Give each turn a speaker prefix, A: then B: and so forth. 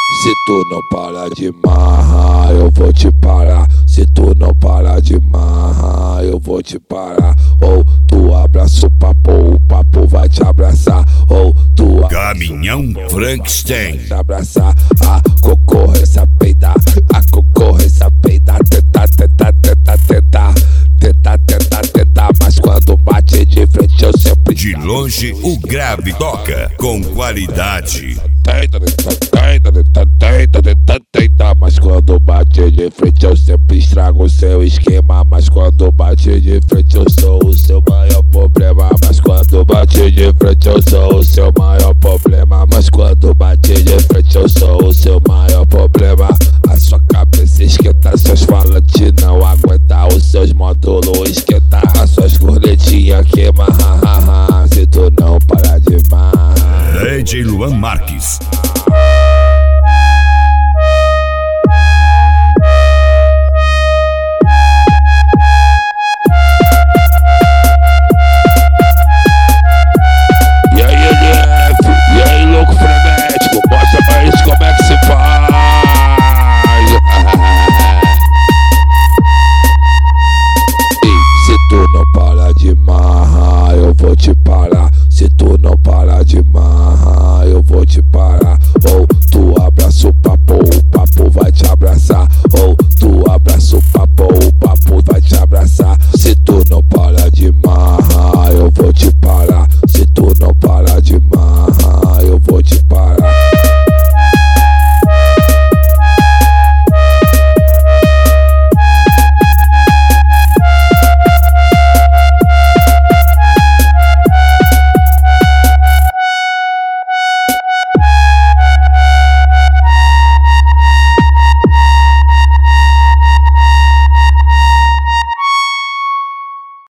A: Se tu não para de marrar, eu vou te parar. Se tu não para de marrar, eu vou te parar. Ou tu abraça o papo vai te abraçar. Ou tu
B: Caminhão Frankenstein.
A: vai te abraçar. A concorrência peida, a concorrência peida. Tenta, mas quando bate de frente eu sempre
B: De longe o grave toca com qualidade.
A: Tenta, mas quando bate de frente eu sempre estrago o seu esquema. Mas quando bate de frente eu sou o seu maior problema. Mas quando bate de frente eu sou o seu maior problema. Mas quando bate